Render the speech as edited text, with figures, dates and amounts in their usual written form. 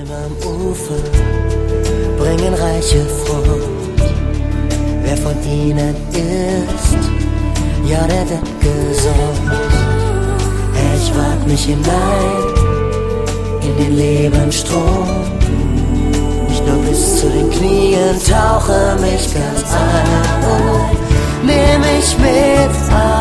am Ufer bringen reiche Frucht. Wer von ihnen isst, ja, der wird gesund. Ich wag mich hinein in den Lebensstrom, nicht nur bis zu den Knien, tauche mich ganz ein. Oh, nehm mich mit ein.